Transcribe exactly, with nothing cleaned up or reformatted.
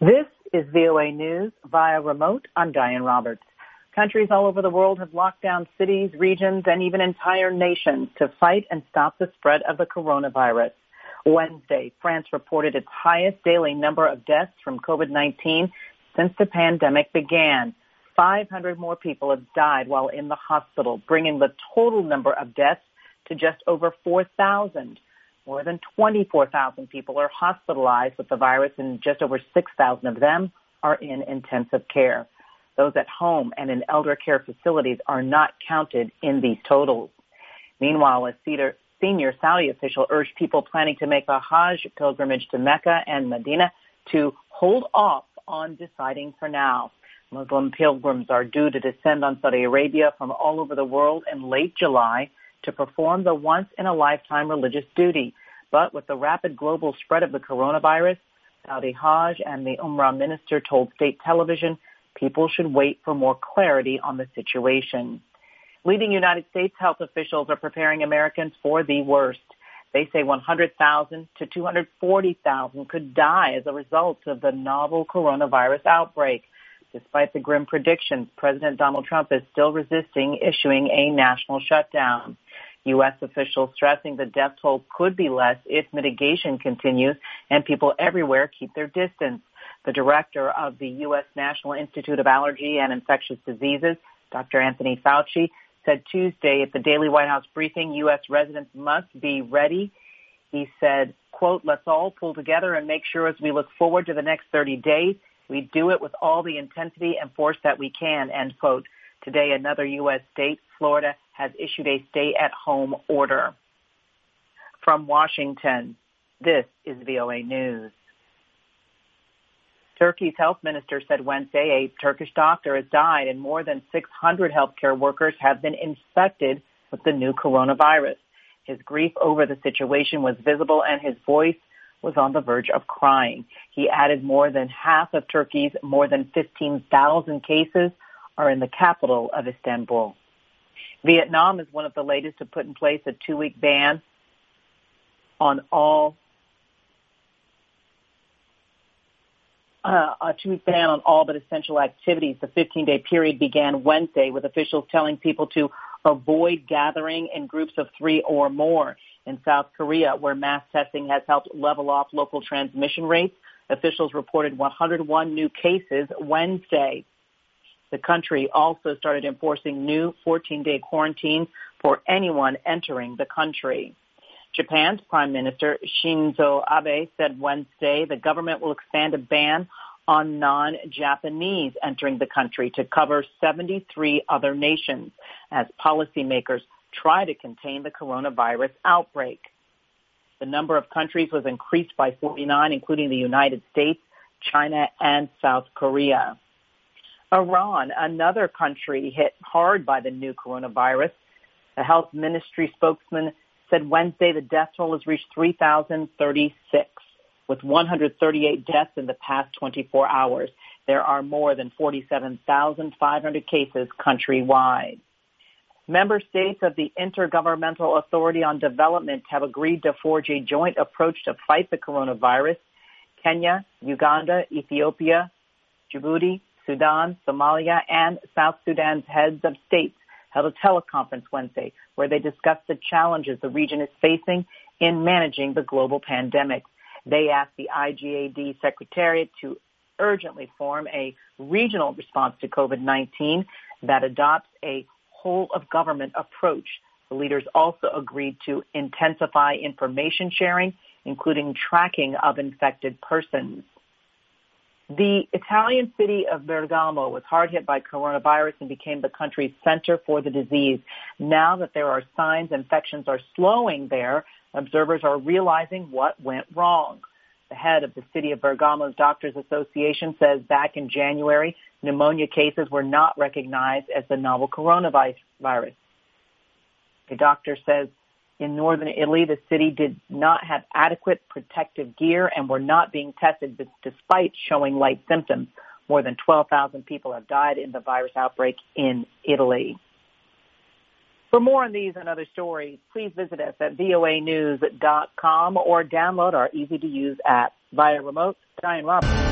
This is V O A News via remote. I'm Diane Roberts. Countries all over the world have locked down cities, regions, and even entire nations to fight and stop the spread of the coronavirus. Wednesday, France reported its highest daily number of deaths from COVID nineteen since the pandemic began. five hundred more people have died while in the hospital, bringing the total number of deaths to just over four thousand. More than twenty-four thousand people are hospitalized with the virus, and just over six thousand of them are in intensive care. Those at home and in elder care facilities are not counted in these totals. Meanwhile, a senior Saudi official urged people planning to make a Hajj pilgrimage to Mecca and Medina to hold off on deciding for now. Muslim pilgrims are due to descend on Saudi Arabia from all over the world in late July to perform the once-in-a-lifetime religious duty. But with the rapid global spread of the coronavirus, Saudi Hajj and the Umrah minister told state television people should wait for more clarity on the situation. Leading United States health officials are preparing Americans for the worst. They say one hundred thousand to two hundred forty thousand could die as a result of the novel coronavirus outbreak. Despite the grim predictions, President Donald Trump is still resisting issuing a national shutdown. U S officials stressing the death toll could be less if mitigation continues and people everywhere keep their distance. The director of the U S National Institute of Allergy and Infectious Diseases, Doctor Anthony Fauci, said Tuesday at the daily White House briefing, U S residents must be ready. He said, quote, "Let's all pull together and make sure as we look forward to the next thirty days, we do it with all the intensity and force that we can," end quote. Today, another U S state, Florida, has issued a stay-at-home order. From Washington, this is V O A News. Turkey's health minister said Wednesday a Turkish doctor has died and more than six hundred healthcare workers have been infected with the new coronavirus. His grief over the situation was visible and his voice was on the verge of crying. He added more than half of Turkey's more than fifteen thousand cases are in the capital of Istanbul. Vietnam is one of the latest to put in place a two-week ban on all uh, a two-week ban on all but essential activities. The fifteen-day period began Wednesday with officials telling people to avoid gathering in groups of three or more. In South Korea, where mass testing has helped level off local transmission rates, officials reported one hundred one new cases Wednesday. The country also started enforcing new fourteen-day quarantines for anyone entering the country. Japan's Prime Minister Shinzo Abe said Wednesday the government will expand a ban on non-Japanese entering the country to cover seventy-three other nations as policymakers try to contain the coronavirus outbreak. The number of countries was increased by forty-nine, including the United States, China, and South Korea. Iran, another country hit hard by the new coronavirus. The health ministry spokesman said Wednesday the death toll has reached three thousand thirty-six, with one hundred thirty-eight deaths in the past twenty-four hours. There are more than forty-seven thousand five hundred cases countrywide. Member states of the Intergovernmental Authority on Development have agreed to forge a joint approach to fight the coronavirus. Kenya, Uganda, Ethiopia, Djibouti, Sudan, Somalia, and South Sudan's heads of states held a teleconference Wednesday where they discussed the challenges the region is facing in managing the global pandemic. They asked the I G A D Secretariat to urgently form a regional response to COVID nineteen that adopts a whole-of-government approach. The leaders also agreed to intensify information sharing, including tracking of infected persons. The Italian city of Bergamo was hard hit by coronavirus and became the country's center for the disease. Now that there are signs infections are slowing there, observers are realizing what went wrong. The head of the city of Bergamo's Doctors Association says back in January, pneumonia cases were not recognized as the novel coronavirus. The doctor says in northern Italy, the city did not have adequate protective gear and were not being tested despite showing light symptoms. More than twelve thousand people have died in the virus outbreak in Italy. For more on these and other stories, please visit us at V O A news dot com or download our easy-to-use app. Via remote, Diane Roberts.